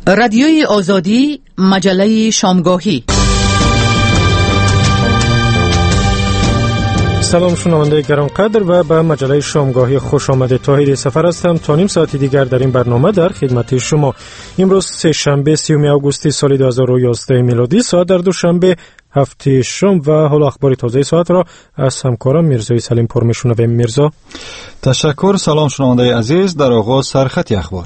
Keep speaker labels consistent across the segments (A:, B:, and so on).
A: رادیوی آزادی، مجله شامگاهی.
B: سلام شنونده گرانقدر و به مجله شامگاهی خوش آمده. طاهر سفر هستم. تا نیم ساعت دیگر در این برنامه در خدمت شما. امروز سه شنبه 30 آگوست سال 2011 میلادی، ساعت در دوشنبه 7 شام و حال اخبار تازه ساعت را از همکارم میرزای سلیم پور میشنویم. میرزا.
C: تشکر. سلام شنونده عزیز. در آغاز سرخط اخبار.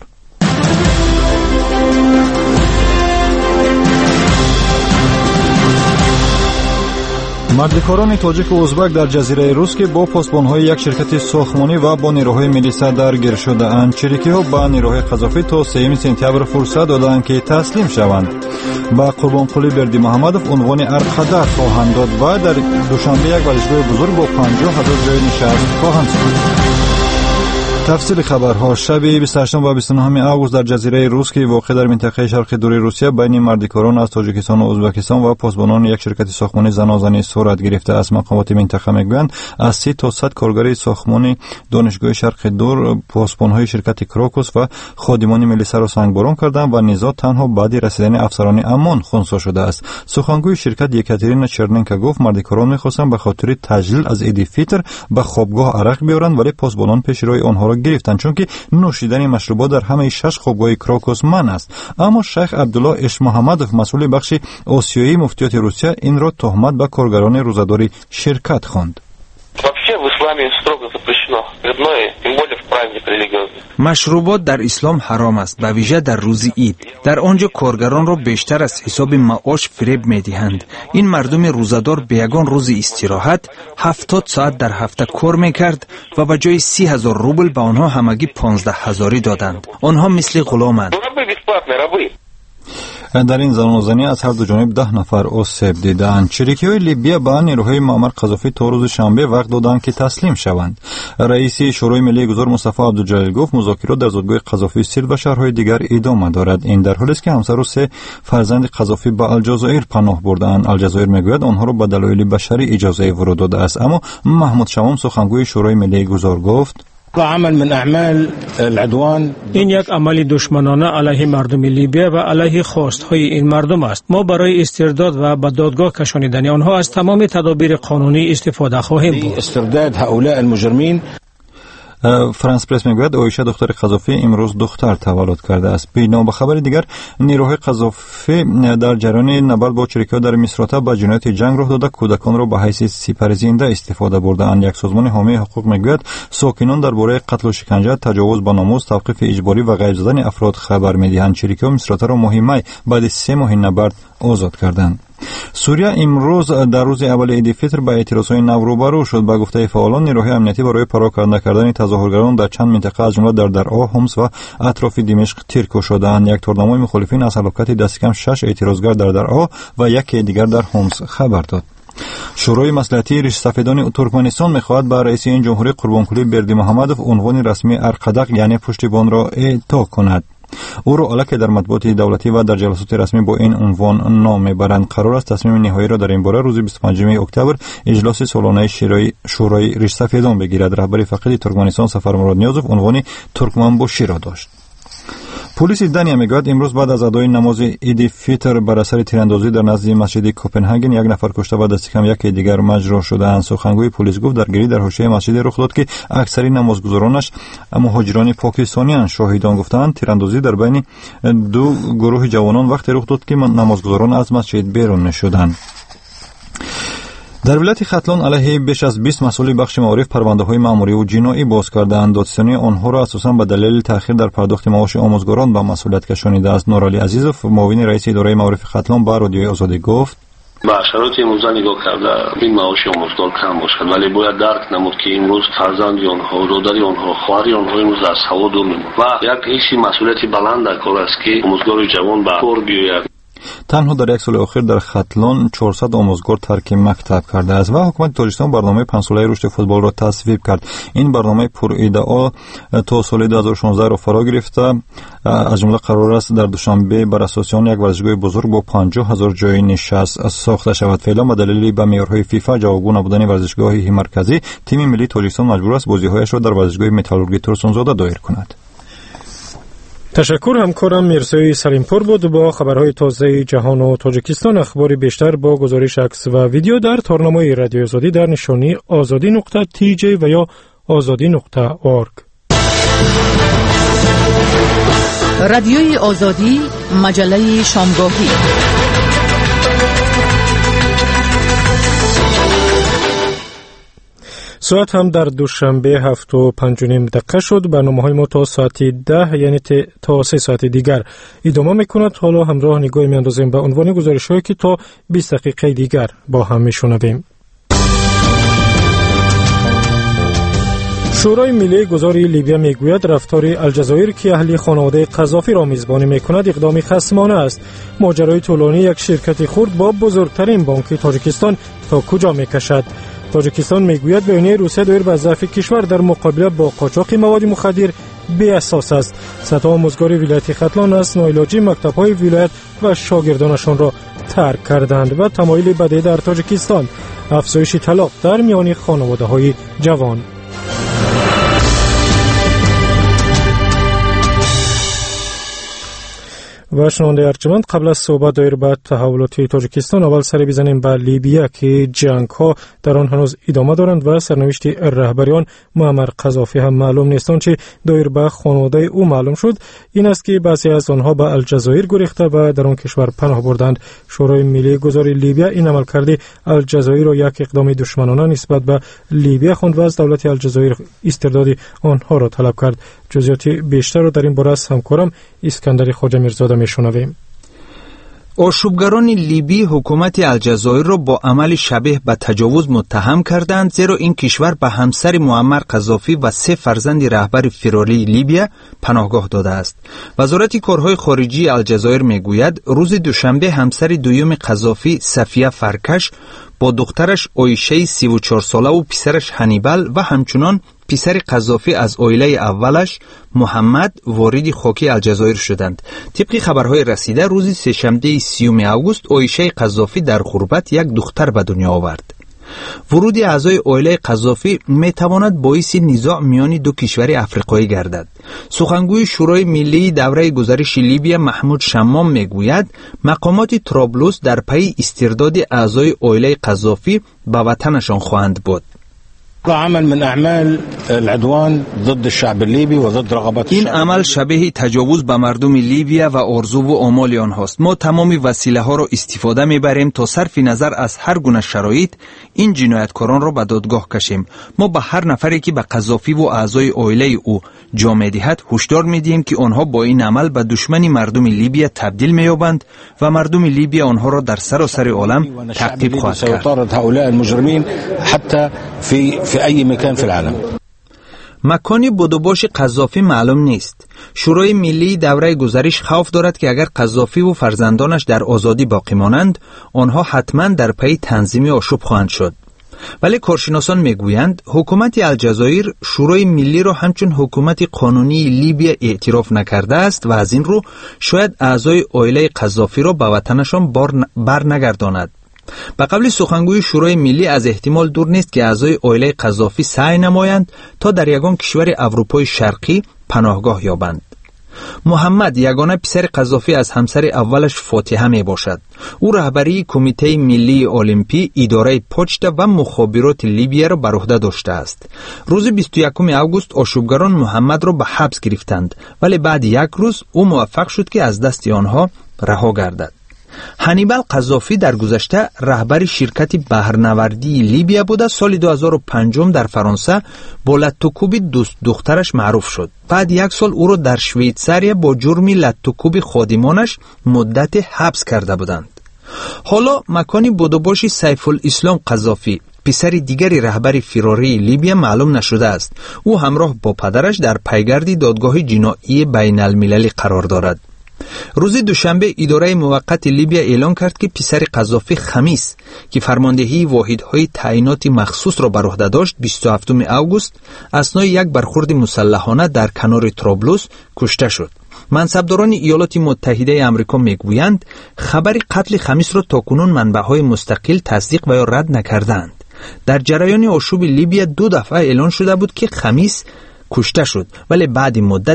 C: مردکاران تاجیک و ازبک در جزیره روس که با پاسبان‌های یک شرکت ساختمانی و با نیروهای میلیسا درگیر شده‌اند. چریکی‌ها با نیروهای قذافی تا 3 سپتامبر فرصت دادند که تسلیم شوند. با قربانقلی بردی محمدов عنوان ارقدر خواهند داد و در دوشنبه یک ورزشگاه بزرگ با 50,000 جای نشست خواهند ساخت. تفصیل خبرها. شب 28 و 29 آگوست در جزیره روس که واقع در منطقه شرق دور روسیه بین مردکاران از تاجیکستان و ازبکستان و پاسبانان یک شرکت ساختمانی زنازنی صورت گرفته است. مقامات منطقه میگویند از 30 تا 100 کارگر ساختمان دانشگاه شرق دور پاسبانهای شرکت کراکوس و خادمان میلیسا را سنگباران کردند و نزاع تنها بعد رسیدن افسران امان خنثی شده است. سخنگوی شرکت یکاترینا چرننکا گفت مردکاران می‌خواستند به خاطر تجلیل از عید فطر به خوابگاه عرق بیارند، ولی پاسبانان پیش روی آنها گرفتند چون که نوشیدن مشروبات در همه 6 خوابگاه کراکوس منع است. اما شیخ عبدالله اش محمدov مسئول بخش آسیایی مفتیات روسیه این را تهمت به کارگران روزاداری شرکت خواند.
D: مشروبات در اسلام حرام است، به ویژه در روز عید، در آنجا کارگران را بیشتر از حساب معاش فریب می‌دهند. این مردم روزادار به یگان روز استراحت 70 ساعت در هفته کار می‌کرد و به جای 30,000 روبل به آنها همگی 15,000 دادند. آنها مثل غلامند.
C: در این زنازنی از هر دو جانب 10 نفر آسیب دیدند. چریکی‌های لیبیا به نیروهای معمر قذافی تا روز شنبه وقت دادند که تسلیم شوند. رئیس شورای ملی گذار مصطفی عبدالجلیل گفت مذاکرات در زادگاه قذافی سرد و شهرهای دیگر ادامه دارد. این در حالی است که همسر و 3 فرزند قذافی به الجزایر پناه بردند. الجزایر میگوید آنها را به دلایل بشری اجازه ورود داده است. اما محمود شمام سخنگوی شورای ملی گذار گفت
E: عمل من اعمال العدوان،
B: این یک عمل دشمنانه علیه مردم لیبیا و علیه خواستهای این مردم است. ما برای استرداد و به دادگاه کشانیدن آنها از تمام تدابیر قانونی استفاده خواهیم بود.
E: استرداد هؤلاء المجرمین.
C: فرانس پرس میگوید عایشه دختر قذافی امروز دختر تولد کرده است. بنا به خبر دیگر نیروهای قذافی در جریان نبرد با چریکی‌ها در مصراته به جنایت جنگ راه داده کودکان را به حیث سپر زنده استفاده برده‌اند. یک سازمان حامی حقوق میگوید ساکنان درباره قتل و شکنجه، تجاوز به ناموس، توقیف اجباری و غیب زدن افراد خبر میدهند. چریکی‌ها مصراته را مهمه بعد 3 ماه نبرد آزاد کردند. سوریه امروز در روز اول عید فطر به اعتراضهای نو روبرو شد. به گفته فعالان نیروهای امنیتی برای پراکنده کردن تظاهرگران در چند منطقه از جمله در درعا، حمص و اطراف دمشق تیرکو شدند. یک تورنمای مخالفین از هلاکت دست کم 6 اعتراضگر در درعا و یک دیگر در حمص خبر داد. شورای مصلحتی ریش سفیدان ترکمنستان می‌خواهد به رئیس این جمهوری قربانقلی بردی محمدov عنوان رسمی ارقدق یعنی پشتیبان را اعطا کند. او را الکی در مطبوعات دولتی و در جلسات رسمی با این عنوان نام میبرند. قرار است تصمیم نهایی را در این باره روز 25 اکتبر اجلاس سالانه شورای ریش سفیدان بگیرد. رهبر فقید ترکمنستان سفر مراد نیازوف عنوان ترکمنباشی را داشت. پلیس دنیا میگوید امروز بعد از ادای نماز عید فطر بر اثر تیراندازی در نزد مسجد کوپنهاگن 1 نفر کشته و دست کم 1 دیگر مجروح شدند. سخنگوی پلیس گفت درگیری در حاشیه مسجد رخ داد که اکثری نمازگزارانش مهاجران پاکستانیان. شاهدان گفتند تیراندازی در بین 2 گروه جوانان وقتی رخ داد که نمازگزاران از مسجد بیرون نشدند. در ولایت ختلان علیه بیش از 20 مسئول بخش معارف پرونده‌های مأموری و جنایی باز کردند. دادستانی آنها را اساساً به دلیل تأخیر در پرداخت معاش آموزگاران به مسئولیت کشانیده است. نورعلی عزیزов معاون رئیس اداره معارف ختلان به رادیوی آزادی گفت
F: با شرایط امروز نگاه کرده این معاش آموزگار کم باشد، ولی باید درک نمود که امروز فرزند آنها، برادر آنها، خواهر آنها امروز از هوا دور می‌ماند و یک حسی مسئولیت بلند در کار است که آموزگار جوان به کار بیاید.
C: تنها در یک سال اخیر در ختلان 400 آموزگار ترک مکتب کرده است و حکومت تاجیکستان برنامه 5 ساله رشد فوتبال را تصویب کرد. این برنامه پر ادعا تا سال 2016 را فرا گرفته. از جمله قرار است در دوشنبه بر اساس آن یک ورزشگاه بزرگ با 50,000 جای نشست ساخته شود. فعلا به دلیل به معیارهای فیفا جوابگو نبودن ورزشگاه‌های مرکزی، تیم ملی تاجیکستان مجبور است بازی‌هایش را در ورزشگاه متالورگی ترسونزاده دایر کند.
B: تشکر. همکارم میرزای سلیمپور بود با خبرهای تازه جهان و تاجیکستان. اخباری بیشتر با گزارش عکس و ویدیو در تارنمای رادیو آزادی در نشانی azadi.tj و یا azadi.org.
A: رادیوی آزادی، مجله شامگاهی.
B: ساعت هم در دوشنبه 7:05 شد. برنامه‌های ما تا ساعت 10 یعنی تا 3 ساعت دیگر ادامه می‌کند. حالا همراه نگاهی می‌اندازیم به عنوان گزارش‌هایی که تا 20 دقیقه دیگر با هم می‌شنویم. شورای ملی گذاری لیبیا میگوید رفتار الجزایر که اهلی خانواده قذافی را میزبانی میکند اقدامی خصمانه است. ماجرای طولانی یک شرکت خرد با بزرگترین بانک تاجیکستان تا کجا میکشد؟ تاجیکستان میگوید بیانیه روسیه دایر به ضعف کشور در مقابله با قاچاق مواد مخدر بی اساس است. صدها آموزگار ولایت ختلان از ناعلاجی مکتب‌های ولایت و شاگردانشان را ترک کردند و تمایل بدی در تاجیکستان، افزایش طلاق در میان خانواده‌های جوان. و شنونده ارجمند، قبل از صحبت دایر به تحولات تاجیکستان اول سری بزنیم به لیبیا که جنگ ها در آن هنوز ادامه دارند و سرنوشت رهبریان معمر قذافی هم معلوم نیستند. چه دایر به خانواده او معلوم شد این است که بعضی از آنها به الجزایر گریخته و در آن کشور پناه بردند. شورای ملی گذاری لیبیا این عمل کرده الجزایر را یک اقدام دشمنانه نسبت به لیبیا خواند و از دولت الجزایر استرداد آنها را طلب کرد. جزئیات بیشتر را در این باره از همکارم اسکندر خواجه میرزاده میشنویم.
D: آشوبگران لیبی حکومت الجزایر را با عمل شبیه به تجاوز متهم کردند، زیرا این کشور به همسر معمر قذافی و 3 فرزند رهبر فراری لیبیا پناهگاه داده است. وزارت کارهای خارجی الجزایر میگوید روز دوشنبه همسر دوم قذافی صفیه فرکش با دخترش عایشه 34 ساله و پسرش هنیبال و همچنان پسر قذافی از عائله اولش محمد وارد خاک الجزایر شدند. طبق خبرهای رسیده روز سه‌شنبه 30 آگوست عایشه قذافی در غربت یک دختر به دنیا آورد. ورود اعضای عائله قذافی میتواند باعث نزاع میان دو کشور افریقایی گردد. سخنگوی شورای ملی دوره گذشته لیبیا محمود شمام میگوید مقامات طرابلس در پی استرداد اعضای عائله قذافی به وطنشان خواهند بود.
E: عمل من اعمال العدوان ضد الشعب الليبي وضد رغبات
D: این عمل شبیه تجاوز به مردم لیبیا و آرزو و آمال آنهاست. ما تمام وسیله ها را استفاده میبریم تا صرف نظر از هر گونه شرایط این جنایتکاران را به دادگاه کشیم. ما به هر نفری که به قذافی و اعضای عائله او جا میدهد هشدار میدیم که آنها با این عمل به دشمن مردم لیبیا تبدیل مییابند و مردم لیبیا آنها را در سراسر عالم تعقیب خواهد کرد.
E: هؤلاء المجرمين حتى في أي مكان في العالم.
D: مکانی بود و باش قذافی معلوم نیست. شورای ملی دوره گذشته خوف دارد که اگر قذافی و فرزندانش در آزادی باقی مانند آنها حتما در پی تنظیم آشوب خواهند شد. ولی کارشناسان میگویند حکومت الجزایر شورای ملی را همچون حکومت قانونی لیبیا اعتراف نکرده است و از این رو شاید اعضای عائله قذافی را به وطنشان بر نگرداند. به قبل سخنگوی شورای ملی از احتمال دور نیست که اعضای عائله قذافی سعی نمایند تا در یگان کشور اروپای شرقی پناهگاه یابند. محمد یگانه پسر قذافی از همسر اولش فاتحه می باشد. او رهبری کمیته ملی المپی، اداره پوچت و مخابرات لیبیا را بر عهده داشته است. روز 21 آگوست آشوبگران محمد را به حبس گرفتند، ولی بعد یک روز او موفق شد که از دست آنها رها گردد. هنیبال قذافی در گذشته رهبر شرکت بحرنوردی لیبیا بوده. سال 2005 در فرانسه با لطوکوب دخترش معروف شد. بعد یک سال او را در شویتزاریا با جرم لطوکوب خادمانش مدت حبس کرده بودند. حالا مکانی بودوباش سیف الاسلام قذافی پسر دیگری رهبر فراری لیبیا معلوم نشده است. او همراه با پدرش در پیگرد دادگاه جنایی بین المللی قرار دارد. روز دوشنبه اداره موقت لیبیا اعلام کرد که پسر قذافی خمیس که فرماندهی واحدهای تعیینات مخصوص را بر عهده داشت 27 آگوست اثنای یک برخورد مسلحانه در کنار طرابلس کشته شد. منصبداران ایالات متحده آمریکا میگویند خبر قتل خمیس را تاکنون منبع‌های مستقل تصدیق و یا رد نکردند. در جریان آشوب لیبیا 2 دفعه اعلان شده بود که خمیس کشته شد، ولی بعد مدت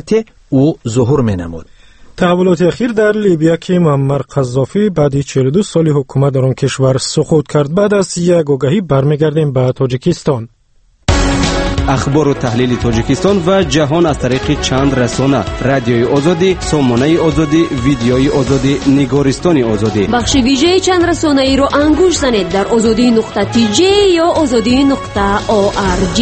G: او ظهور می‌نمود.
B: تحولات اخیر در لیبیا که معمر قذافی بعد 42 سال حکومت در آن کشور سقوط کرد. بعد از یک آگهی برمیگردیم به تاجیکستان.
H: اخبار و تحلیل تاجیکستان و جهان از طریق چند رسانه: رادیوی آزادی، سامانه آزادی، ویدیوی آزادی، نگارستان آزادی.
I: بخش ویژه چند رسانه ای را انگوش زنید در azadi.tj یا azadi.org.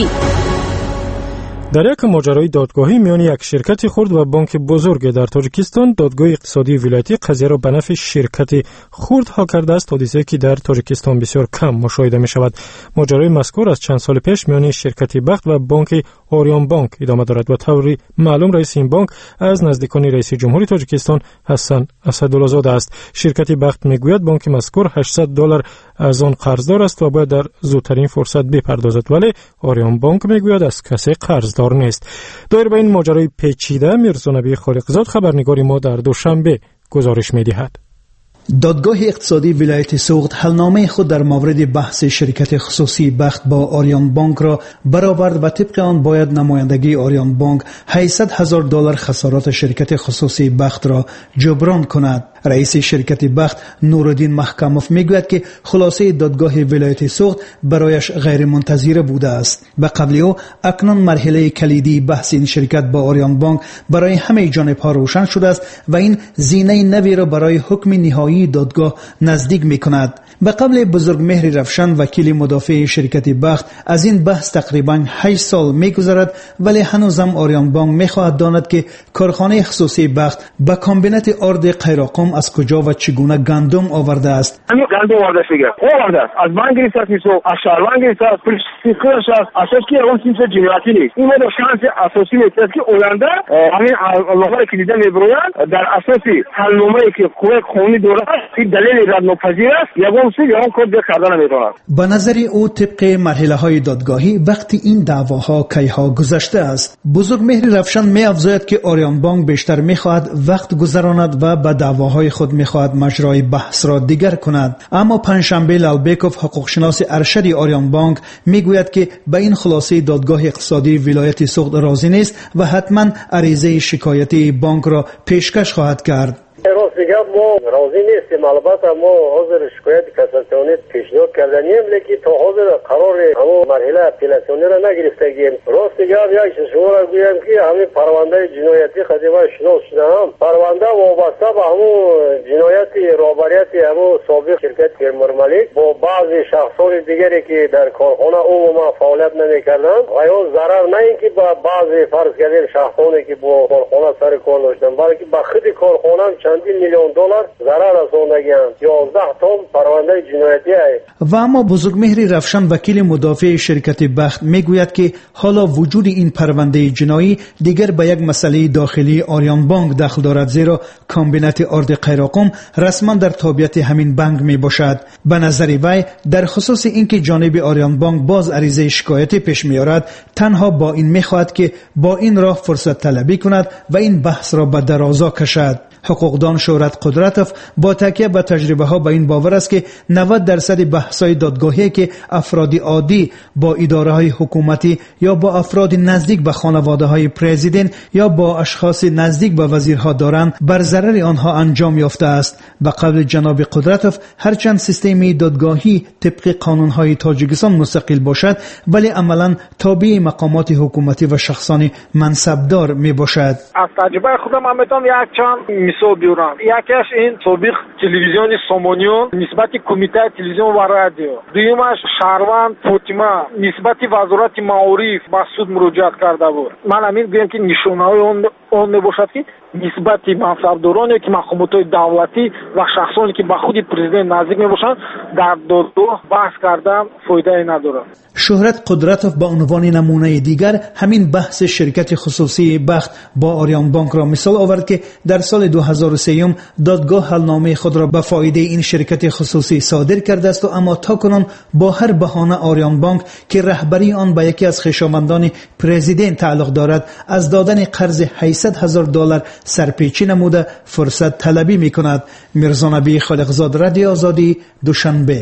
B: در یک ماجرای دادگاهی میان یک شرکت خرد و بانک بزرگ در تاجیکستان، دادگاه اقتصادی ولایتی قضیه را به نفع شرکت خرد ها کرده است، حادثه‌ای که در تاجیکستان بسیار کم مشاهده می شود. ماجرای مذکور از چند سال پیش میان شرکت بخت و بانک آریان بانک ادامه دارد و طوری معلوم رئیس این بانک از نزدیکان رئیس جمهوری تاجیکستان حسن اسدالله زاده است. شرکت بخت میگوید بانک مذکور $800 از آن قرضدار است و باید در زودترین فرصت بپردازد، ولی آریان بانک میگوید از کسی قرضدار نیست. دایر به این ماجرای پیچیده میرزا نبی خالقزاد خبرنگار ما در دوشنبه گزارش میدهد.
J: دادگاه اقتصادی ولایت سوغد حلنامه خود در مورد بحث شرکت خصوصی بخت با آریان بانک را برآورد و طبق آن باید نمایندگی آریان بانک $800,000 خسارات شرکت خصوصی بخت را جبران کند. رئیس شرکت بخت نورالدین محکموف میگوید که خلاصه دادگاه ولایت سوغد برایش غیر منتظره بوده است. به قبل او اکنون مرحله کلیدی بحث این شرکت با آریان بانک برای همه جانب‌ها روشن شده است و این زینه نوی را برای حکم نهایی دادگاه نزدیک می‌کند. به قبل بزرگمهر رفشن وکیل مدافع شرکت بخت از این بحث تقریباً 8 سال می‌گذرد، ولی هنوزم آریان بانک می‌خواهد داند که کارخانه خصوصی بخت با کامبینات آرد قیراقم از کجا و چگونه گندم آورده است.
K: همین گندم آورده شده. آورده است. از من گرفته است میسو، از شهروند گرفته است، پرسیکرش است. اساس که اون چیز جنایتی نیست. این مورد شانس اساسی نیست که اولنده همین علامه که دیدن میبرویند در اساسی حلنامه‌ای که قوه قانونی دارد این دلیل رد ناپذیر است یا اون چیز یا اون کد کردن نمیتواند.
J: به نظر او طبق مرحله‌های دادگاهی وقتی این دعواها کیها گذشته است. بزرگمهر رفشن می‌افزاید که آریان بانک بیشتر می‌خواهد وقت گذراند و به دعواهای خود می‌خواهد مجرای بحث را دیگر کند. اما پنجشنبه لالبیکوف حقوقشناس ارشد آریان بانک میگوید که به این خلاصه دادگاه اقتصادی ولایت سوغد راضی نیست و حتما عریضه شکایتی بانک را پیشکش خواهد کرد.
L: راست میگم ما راضی نیستیم. البته ما حاضر شکایت کاساسیونی پیشنهاد کردنیم، لیکن تا حاضر قرار همون مرحله اپیلاسیونی را نگرفتگیم. راست میگم یک شما را گویم که همین پرونده جنایتی قدیما شناس شدم. پرونده وابسته به همون جنایتی رابریت همون سابق شرکت کرمرملیک با بعضی شخصان دیگری که در کارخانه عموما فعالیت نمیکردند و یا ضرر نه اینکه با بعضی فرض کردیم شخصانی که با کارخانه سر کار داشتن، بلکه به خود کارخانه چندین میلیون دلار ضرر رساندگی‌اند. 11 تا پرونده جنایتی است.
J: و اما بزرگمهر رفشن وکیل مدافع شرکت بخت میگوید که حالا وجود این پرونده جنایی دیگر به یک مسئله داخلی آریان بانک دخل دارد، زیرا کامبینات آرد قیراقم رسما در تابعیت همین بانک می باشد. به نظر وی در خصوص اینکه جانب آریان بانک باز عریضه شکایتی پیش میارد، تنها با این میخواهد که با این راه فرصت طلبی کند و این بحث را به درازا کشد. حقوقدان شهرت قدرتوف با تکیه به تجربه ها به این باور است که 90% بحث‌های دادگاهی که افراد عادی با اداره های حکومتی یا با افراد نزدیک به خانواده های پرزیدنت یا با اشخاص نزدیک به وزیرها دارند بر ضرر آنها انجام یافته است. به قول جناب قدرتوف هرچند سیستم دادگاهی طبق قانون های تاجیکستان مستقل باشد، ولی عملا تابع مقامات حکومتی و شخصان منصبدار می باشد.
K: از تجربه خودم من میتونم یک چند مثال بیارم. یکیش این سابق تلویزیون سامانیون نسبت کمیته تلویزیون و رادیو، دویمش شهروند فاطمه نسبت وزارت معارف به سود مراجعت کرده بود. من همین گویم که نشانه‌های اون میباشد که نسبت منصبدارانی که مقامات دولتی و شخصانی که به خود پرزیدنت نزدیک میباشند در دادگاه بحث کردن فایده ندارد.
J: شهرت قدرتوف با عنوان نمونه دیگر همین بحث شرکت خصوصی بخت با آریان بانک را مثال آورد که در سال 2003 دادگاه حلنامه خود را به فایده این شرکت خصوصی صادر کرده است و اما تاکنون با هر بهانه آریان بانک که رهبری آن به یکی از خویشاوندان پرزیدنت تعلق دارد از دادن قرض $800,000 سرپیچی نموده فرصت طلبی می کند. میرزا نبی خالقزاد، رادیو آزادی، دوشنبه.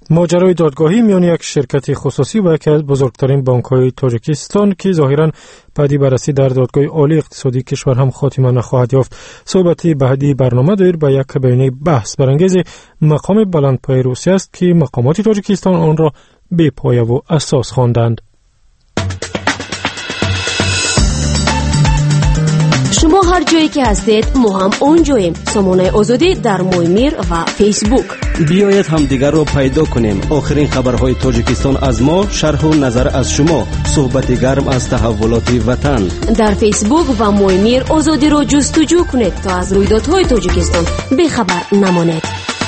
B: ماجرای دادگاهی میان یک شرکت خصوصی و یکی از بزرگترین بانک‌های تاجیکستان که ظاهراً بعدی بررسی در دادگاه عالی اقتصادی کشور هم خاتمه نخواهد یافت. صحبتی بعدی برنامه دایر به یک بیانیه بحث برانگیز مقام بلندپایه روسیه است که مقامات تاجیکستان آن را بی‌پایه و اساس خواندند.
I: شما هر جایی که هستید ما هم اونجاییم. سامانه آزادی در مویمیر و فیسبوک.
H: بیایید هم دیگر رو پیدا کنیم. آخرین خبرهای تاجیکستان از ما، شرح و نظر از شما، صحبت گرم از تحولات وطن.
I: در فیسبوک و مویمیر آزادی رو جستجو کنید تا از رویدادهای تاجیکستان بی‌خبر نمانید.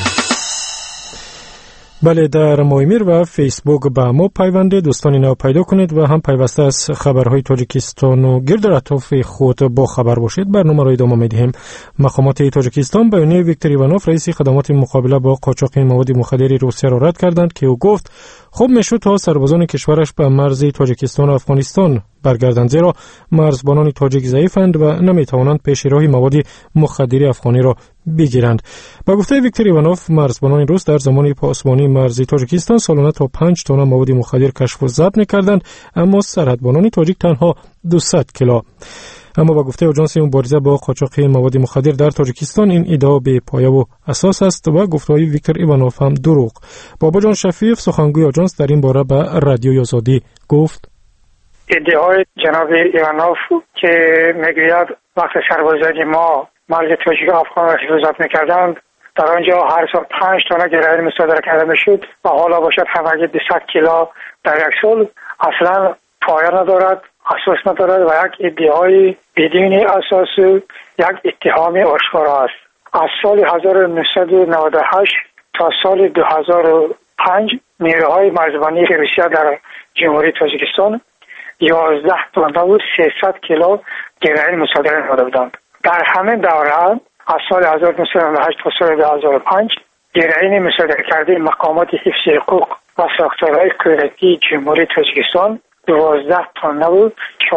B: بله، در مویمیر و فیسبوک با ما پیوند دوستان نو پیدا کنید و هم پیوسته از خبرهای تاجیکستان و گرد و اطراف خود با خبر باشید. برنامه را ادامه می‌دهیم. مقامات تاجیکستان بیانیه ویکتور ایوانوف رئیس خدمات مقابله با قاچاق مواد مخدر روسیه را رد کردند که او گفت خوب میشد تا سربازان کشورش به مرز تاجیکستان و افغانستان برگردند، زیرا مرزبانان تاجیک ضعیفند و نمیتوانند پیش راه مواد مخدر افغانی را بگیرند. با گفته ویکتور ایوانوف، مرزبانان روس در زمان پاسبانی مرز تاجیکستان سالانه تا 5 تن مواد مخدر کشف و ضبط می‌کردند، اما سرحدبانان تاجیک تنها 200 کیلو. اما با گفته آژانس مبارزه با قاچاق مواد مخدر در تاجیکستان این ادعا بی پایه و اساس است و گفته‌های ویکتور ایوانوف هم دروغ. بابا جان شفیف سخنگوی آژانس در این باره به رادیوی آزادی گفت:
G: ادعای جناب ایوانوف که میگوید وقت سربازان ما مرز تاجیک و افغان را حفاظت میکردند، در آنجا هر سال 5 تن گرایل مصادره کرده میشد و حالا باشد همگی 200 کیلو در یک سال، اصلا پایه ندارد، اساس ندارد و یک ادعای بدون اساس، یک اتهام آشکارا است. از سال 1998 تا سال 2005 نیروهای مرزبانی روسیه در جمهوری تاجیکستان 11 تن و 300 کیلو گرایل مصادره نموده بودند. در همین دوره از سال 1998 تا سال 2005 گرایل مصادره کرده مقامات حفظ حقوق و ساختارهای کودکی جمهوری تاجیکستان 12 تن و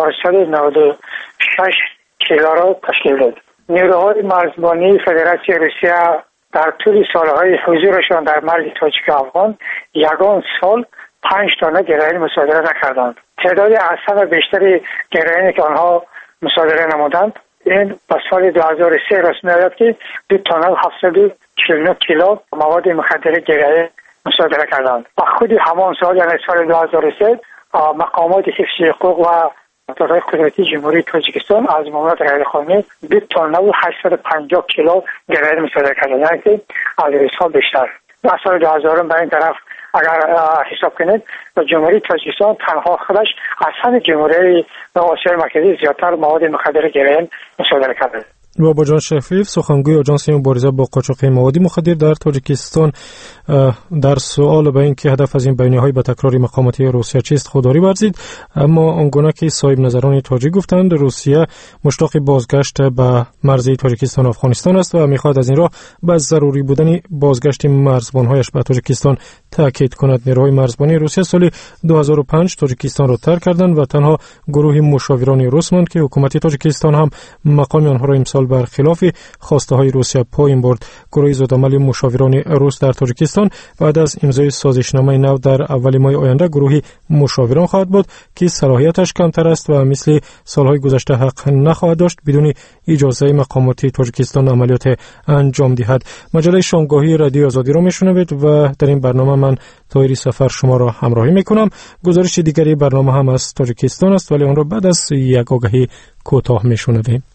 G: 496 کیلو را تشکیل داد. نیروهای مرزبانی فدراسیون روسیه در طول سالهای حضورشان در مرز تاجیک و افغان یگان سال 5 تن گرایل مصادره نکردند. تعداد اصلا بیشتری گرایلی که آنها مصادره نمودند این به سال 2003 رسمی آید که 2 تن و 749 کیلو مواد مخدر گرایل مصادره کردند. و خود همان سال یعنی سال 2003 مقامات حفظ حقوق و ساختارهای کودکی جمهوری تاجیکستان از مامورات غیرقانونی 2 تن و 850 کیلو گرایل مصادره کردند، یعنی که از سال بیشتر. در سال 2000 به این طرف اگر حساب کنید و جمهوری تاجیکستان تنها خودش از همه جمهوری آسیای مرکزی زیادتر مواد مخدر گرایل مصادره کرده.
B: بابا جان شفیف سخنگوی آژانس مبارزه با قاچاق مواد مخدر در تاجیکستان در سوال به اینکه هدف از این بیانیه‌های به تکرار مقامات روسیه چیست خودداری ورزید، اما آنگونه که صاحب نظران تاجیک گفتند روسیه مشتاق بازگشت به مرز تاجیکستان و افغانستان است و می‌خواهد از این راه به ضروری بودن بازگشت مرزبان‌هایش به تاجیکستان تاکید کند. نیروهای مرزبانی روسیه سال 2005 تاجیکستان را ترک کردند و تنها گروه مشاوران روس ماند که حکومت تاجیکستان هم مقام آنها را امسال برخلاف خواسته های روسیه پایین برد. گروه زودعمل مشاوران روس در تاجیکستان بعد از امضای سازشنامه نو در اول ماه آینده گروهی مشاوران خواهد بود که صلاحیتش کمتر است و مثل سالهای گذشته حق نخواهد داشت بدون اجازه مقامات تاجیکستان عملیات انجام دهد. مجله شامگاهی رادیو آزادی را میشنوید و در این برنامه من طاهری سفر شما را همراهی میکنم. گزارش دیگری برنامه هم از تاجیکستان است ولی آن را بعد از یک آگهی کوتاه میشنویم.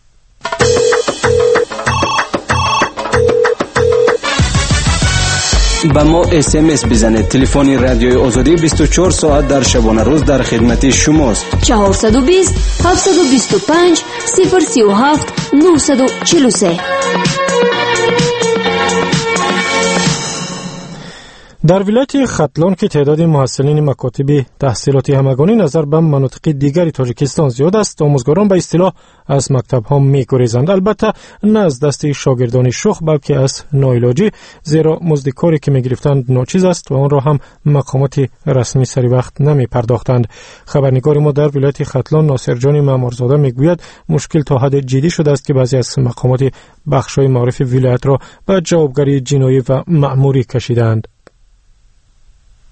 H: با ما SMS بزنید. تلفن رادیوی آزادی 24 ساعت در شبانه روز در خدمت شماست.
I: 420 725 037 943.
B: در ولایت ختلان که تعداد محصلین مکاتب تحصیلاتی همگانی نظر به مناطق دیگری تاجیکستان زیاد است، آموزگاران به اصطلاح از مکتب ها می‌گریزند، البته نه از دست شاگردان شوخ بلکه از ناعلاجی، زیرا مزد کاری که می‌گرفتند ناچیز است و آن را هم مقامات رسمی سری وقت نمی‌پرداختند. خبرنگار ما در ولایت ختلان ناصر جان مامورزاده می‌گوید مشکل تا حد جدی شده است که بعضی از مقامات بخش‌های معارف ولایت را به جوابگری جنایی و مأموری کشیدند.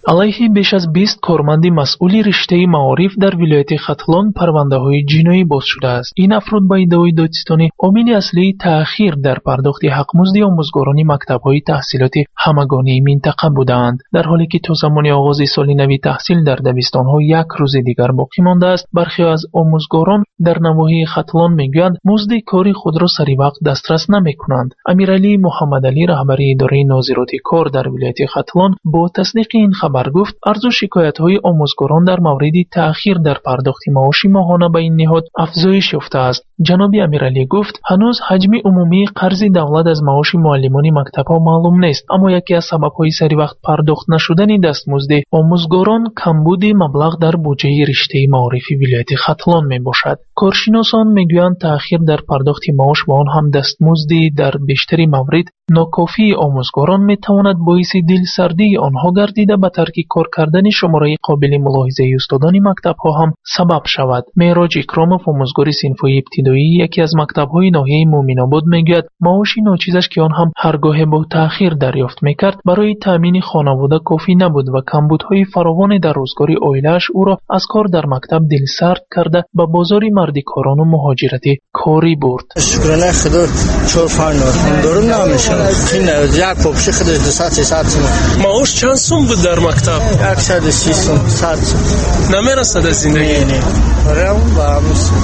M: علیه بیش از 20 کارمند مسئول رشته معارف در ولایت ختلان پرونده‌های جنایی باز شده است. این افراد با ادعای دادستانی عامل اصلی تأخیر در پرداخت حقمزد آموزگاران مکتب‌های تحصیلات همگانی منطقه بودند، در حالی که تا زمان آغاز سال نوی تحصیل در دبستان‌ها یک روز دیگر باقی مانده است. برخی از آموزگاران در نواحی ختلان میگویند مزد کاری خود را سری وقت دسترس نمی‌کنند. امیرعلی محمدعلی رهبر اداره ناظرات کار در ولایت ختلان با تصدیق این خبر گفت ارز شکایت‌های آموزگاران در مورد تأخیر در پرداخت معاش ماهانه به این نهاد افزایش یافته است. جناب امیرعلی گفت هنوز حجم عمومی قرض دولت از معاش معلمان مکتب‌ها معلوم نیست، اما یکی از سبب‌های سری وقت پرداخت نشدن دستمزد آموزگاران کمبود مبلغ در بودجه رشته معارفی ولایت ختلان میباشد. کارشناسان میگویند تأخیر در پرداخت معاش و آن هم دستمزدی در بیشتر موارد ناکافی آموزگاران میتواند باعث دلسردی آنها گردیده به ترک کار کردن شماره قابل ملاحظه استادان مکتب‌ها هم سبب شود. معراج اکرامов آموزگار صنف‌های ابتدایی یکی از مکتب‌های ناحیه مومن‌آباد میگوید معاش ناچیزش که آن هم هرگاه با تأخیر دریافت میکرد برای تامین خانواده کافی نبود و کمبودهای فراوان در روزگار عائله‌اش او را از کار در مکتب دلسرد کرده به بازار مردی کاران و مهاجرت کاری برد.
N: شکرانه خدا 4-5 دارم نمیشه. این یک پاپش خدا 200-300
O: معاش چند سوم بود در مکتب؟
N: 130 سوم 100 سوم
O: نمیرسد از زندگی.
N: نه رام با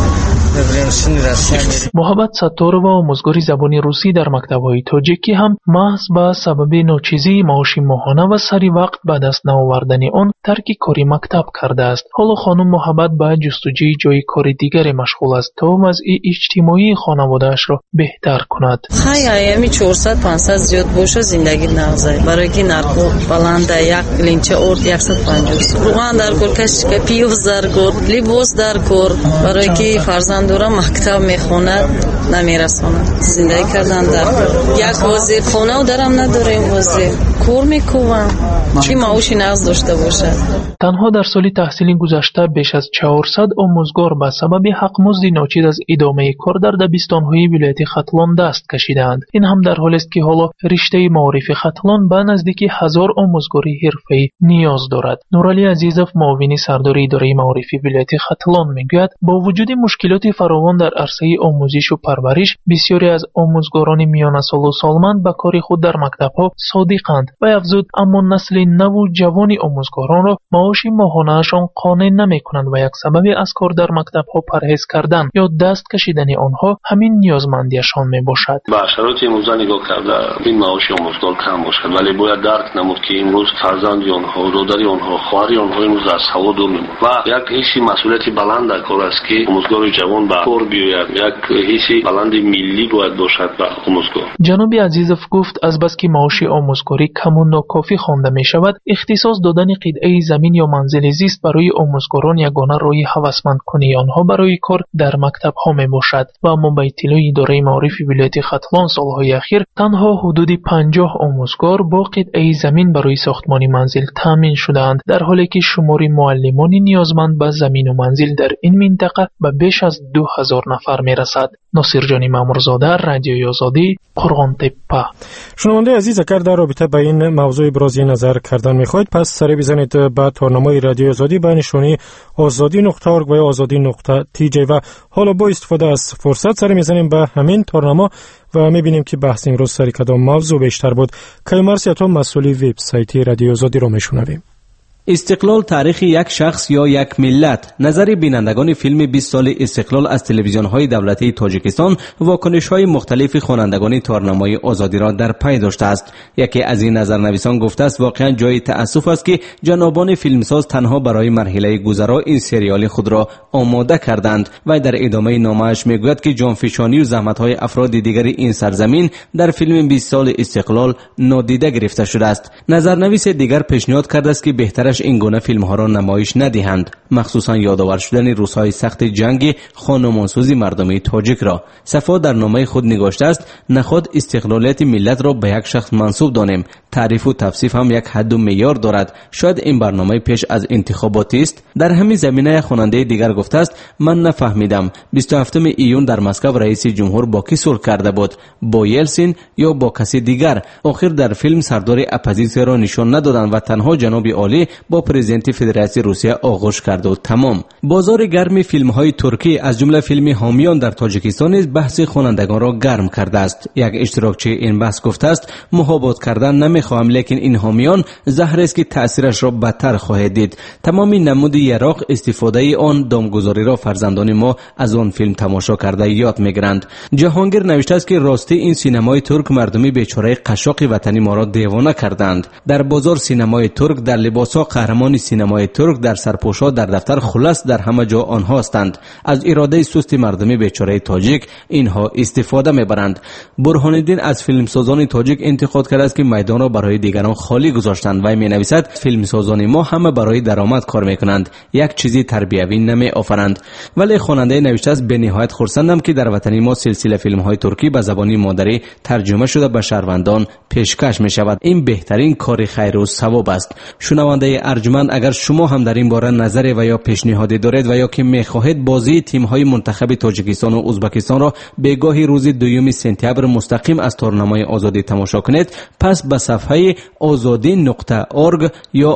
M: محمد ستار و آموزگار زبان روسی در مکتب‌های تاجیکی هم محض به سبب ناچیزی معاش ماهانه و سری وقت به دست نآوردن آن ترک کاری مکتب کرده است. حالا خانم محبت به جستجوی جای کار دیگری مشغول است تا وضع اجتماعی خانواده‌اش را بهتر کند.
P: همی 400-500 زیاد باشه زندگی نغزه برای که نرخو بلنده یک لینچه ارد 150 روغن در کار کشک پیوز در کار لباس در کار برای که فرزند دارم مکتب میخونه نمیرسونه زندگی کردن در یک وزیر خونه و درم نداریم وزیر کار میکنم چی معاش نغز داشته باشه.
M: تنها در سال تحصیلی گذشته بیش از 400 آموزگار به سبب حقمزد ناچیز از ادامه کار در دبستان‌های ولایت ختلان دست کشیدند. این هم در حالی است که حالا رشته معارف ختلان به نزدیک 1000 آموزگار حرفه‌ای نیاز دارد. نورعلی عزیزов معاون سردار اداره معارفی ولایت ختلان میگوید با وجود مشکلات فراوان در عرصه آموزش و پرورش بسیاری از آموزگاران میان سال و سالمند به کار خود در مکتب‌ها صادقند و افزود اما نسل نو و جوان آموزگاران را معاش ماهانه‌شان قانع نمی‌کنند و یک سبب از کار در مکتب‌ها پرهیز کردن یا دست کشیدن آنها همین نیازمندیشان میباشد.
F: با شرایط امروز نگاه کرده این معاش آموزگار کم باشد، ولی باید درک نمود که امروز فرزند آنها، برادر آنها، خواهر آنها امروز از هوا دور میموند و یک حسی مسئولیت بلند در کار است که آموزگار جوان به کار بیاید. یک حسی بلند ملی باید باشد به آموزگار.
M: جناب عزیزов گفت از بس که معاش آموزگاری کم و ناکافی خوانده می شود، اختصاص دادن قطعه زمین یا منزل زیست برای آموزگاران یگانه راه هوسمند کنی آنها برای کار در مکتب ها می باشد و اما به اطلاع اداره معارف ولایت ختلان سالهای اخیر تنها حدود 50 آموزگار با قطعه زمین برای ساختمان منزل تامین شدند، در حالی که شمار معلمان نیازمند به زمین و منزل در این منطقه به بیش از 2000 نفر می رسد. ناصر جانی مامورزاده، رادیوی آزادی، قرغان تپه.
B: شنونده عزیز اگر در رابطه با این موضوع ابراز نظر کردن میخواید پس سری بزنید به تارنمای رادیوی آزادی به نشانی azadi.org و azadi.tj و حالا با استفاده از فرصت سری میزنیم به همین تارنما و میبینیم که بحث امروز سری کدام موضوع بیشتر بود. کیمارسیاتو مسئولی وبسایت رادیوی آزادی رو میشنویم.
H: استقلال تاریخ یک شخص یا یک ملت. نظر بینندگان فیلم 20 سال استقلال از تلویزیون‌های دولتی تاجیکستان واکنش‌های مختلف خوانندگان تارنمای آزادی را در پی داشته است. یکی از این نظرنویسان گفته است واقعا جای تأسف است که جنابان فیلمساز تنها برای مرحله گذرا این سریال خود را آماده کردند. و در ادامه نامه‌اش میگوید که جانفشانی و زحمت‌های افراد دیگر این سرزمین در فیلم 20 سال استقلال نادیده گرفته شده است. نظرنویس دیگر پیشنهاد کرده است که بهتر این گونه فیلم ها را نمایش ندهند، مخصوصا یادآور شدن روزهای سخت جنگ خانمانسوزی مردم تاجیک را. صفا در نامه خود نگاشته است نخود استقلالیت ملت را به یک شخص منسوب دانیم، تعریف و توصیف هم یک حد و معیار دارد. شاید این برنامه پیش از انتخاباتی است. در همین زمینه خواننده دیگر گفته است: من نفهمیدم 27 ایون در مسکو رئیس جمهور با کی صلح کرده بود؟ با یلسین یا با کسی دیگر؟ آخر در فیلم سردار اپوزیسیون را نشان ندادند و تنها جناب عالی با پرزیدنت فدراسیون روسیه آغوش کرد و تمام. بازار گرم فیلم های ترکی از جمله فیلم حامیان در تاجیکستان بحث خوانندگان را گرم کرده است. یک اشتراکچی این بحث گفته است: محابات کردن نمیخواهم، لیکن این حامیان زهر است که تاثیرش را بدتر خواهد دید. تمامی نمود یراق استفاده آن دامگذاری را فرزندان ما از آن فیلم تماشا کرده یاد میگیرند. جهانگیر نوشته است که راستی این سینمای ترک مردمی بیچاره قشاق وطنی ما را دیوانه کردند. در بازار سینمای ترک، در لباسها قهرمان سینمای ترک، در سرپوشها، در دفتر، خلاص در همه جا آنها هستند. از اراده سست مردمی بیچاره تاجیک اینها استفاده میبرند. برهان الدین از فیلمسازان تاجیک انتقاد کرده است که میدان را برای دیگران خالی گذاشتند و می نویسد: فیلمسازان ما همه برای درآمد کار میکنند، یک چیزی تربیوی نمی آفرند. ولی خواننده نوشته است: به نهایت خرسندم که در وطن ما سلسله فیلم های ترکی به زبان مادری ترجمه شده به شهروندان پیشکش می شود. این بهترین کار خیر و ثواب است. شنونده ارجمند، اگر شما هم در این باره نظری و یا پیشنهادی دارید و یا که می خواهید بازی تیم های منتخب تاجیکستان و ازبکستان را به گاه روز 2 سپتامبر مستقیم از تورنمای آزادی تماشا کنید، پس به صفحه azadi.org یا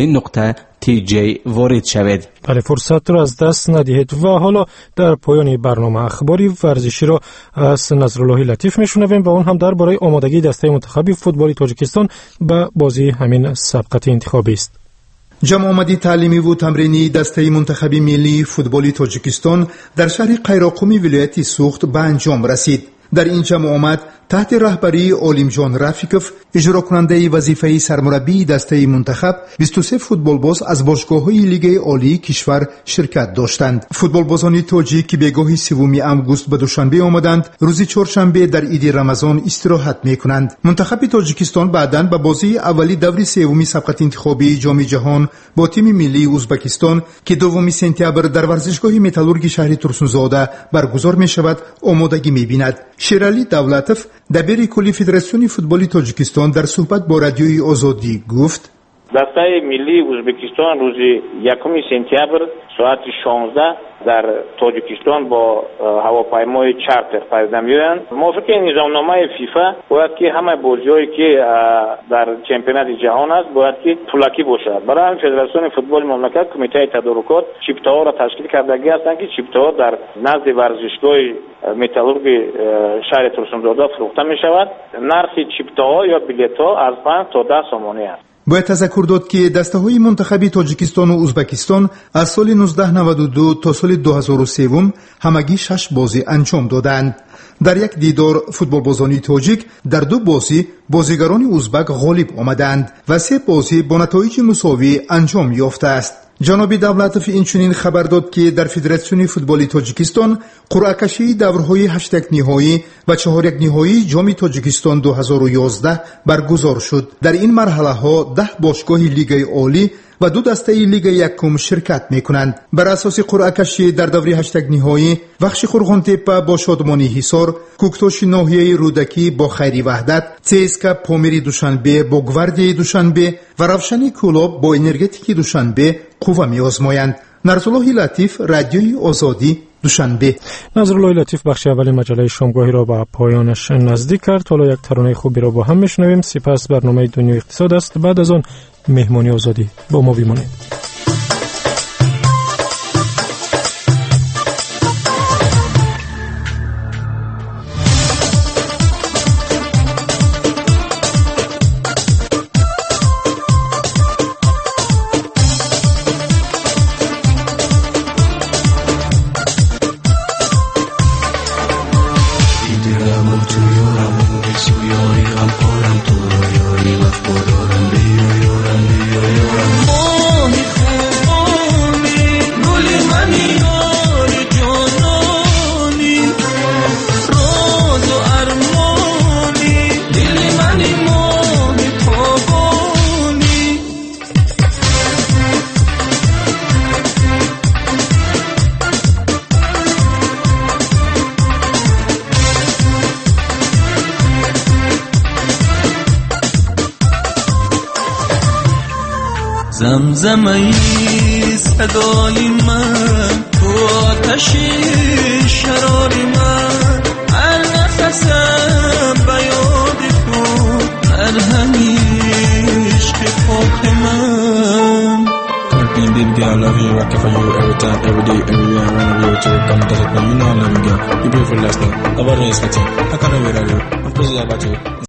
H: azadi.tj وارد شوید.
B: بله، فرصت را از دست ندهید. و حالا در پایان برنامه اخباری ورزشی را از نظرالله لطیف میشنویم و اون هم درباره آمادگی دسته منتخب فوتبال تاجیکستان به بازی همین سبقت انتخابی است.
Q: جمع آمدی تعلیمی و تمرینی دسته منتخب ملی فوتبال تاجیکستان در شهر قیراقمی ولایت سوخت به انجام رسید. در این جمع آمد تحت رهبری علیمجان رفیقوف، اجرا کننده وظیفه سرمربی دسته منتخب، 23 فوتبالباز از باشگاه‌های لیگ عالی کشور شرکت داشتند. فوتبالبازان تاجیک که به گاه 3 آگوست به دوشنبه آمدند، روز چهارشنبه در عید رمضان استراحت می‌کنند. منتخب تاجیکستان بعداً به بازی اولی دور 3 سبقت انتخابی جام جهان با تیم ملی ازبکستان که 2 سپتامبر در ورزشگاه متالورگ شهر ترسونزاده برگزار می‌شود آمادگی می‌بیند. شیرعلی دولتوف دبیر کلی فدراسیون فوتبال تاجیکستان در صحبت با رادیوی آزادی گفت:
R: دسته ملی ازبکستان روز 1 سپتامبر ساعت 16 در تاجیکستان با هواپیمای چارتر پایدار می‌آیند. موافق نظامنامه فیفا باید که همه بازی‌هایی که در چمپیونات جهان است باید که پولکی باشد. برای همین فدراسیون فوتبال مملکت کمیته تدارکات چیپتاها را تشکیل کردگی هستند که چیپتاها در نزد ورزشگاه متالورگ شهر ترسونزاده فروخته می‌شود. نرخ چیپتاها یا بلیط‌ها از 5 تا 10 سومانی است.
Q: باید تذکر داد که دسته‌های منتخبی تاجیکستان و ازبکستان از سال 1992 تا سال 2003 همگی 6 بازی انجام دادند. در یک دیدار فوتبالبازان تاجیک در 2 بازی بازیگران ازبک غالب آمدند و 3 بازی با نتایج مساوی انجام یافته است. جناب دولتوف اینچنین خبر داد که در فدراسیون فوتبال تاجیکستان قرعه‌کشی دورهای 8 نهایی و 4 نهایی جام تاجیکستان 2011 برگزار شد. در این مرحله ها 10 باشگاه لیگ عالی و 2 دسته لیگ یکم شرکت می‌کنند. بر اساس قرعه‌کشی در دوره 8 نهایی بخش خورغانتپه با شادمانی حصار، کوکتاش ناحیه رودکی با خیری وحدت، CSKA پامیری دوشنبه با گواردیای دوشنبه و روشنی کلاب با انرژتیک دوشنبه قوه می‌آزمایند. نظرالله لطیف، رادیوی آزادی، دوشنبه.
B: نظرالله لطیف بخش اول مجله شامگاهی را به پایانش نزدیک کرد. حالا یک ترانه خوبی را با هم میشنویم. سپس برنامه دنیا اقتصاد است. بعد از آن مهمانی آزادی. با ما بمانید.
S: زمزمه صدای من تو آتش شرار من هر نفسم بیاد تو هر همیش که پاک من
T: Baby girl, I love you, rockin' for you every time, every day, everywhere. I wanna be with you, come touch it, but you know I love you, girl. You beautiful last night. Nobody is with you. How can I wait on you? I'm crazy about you.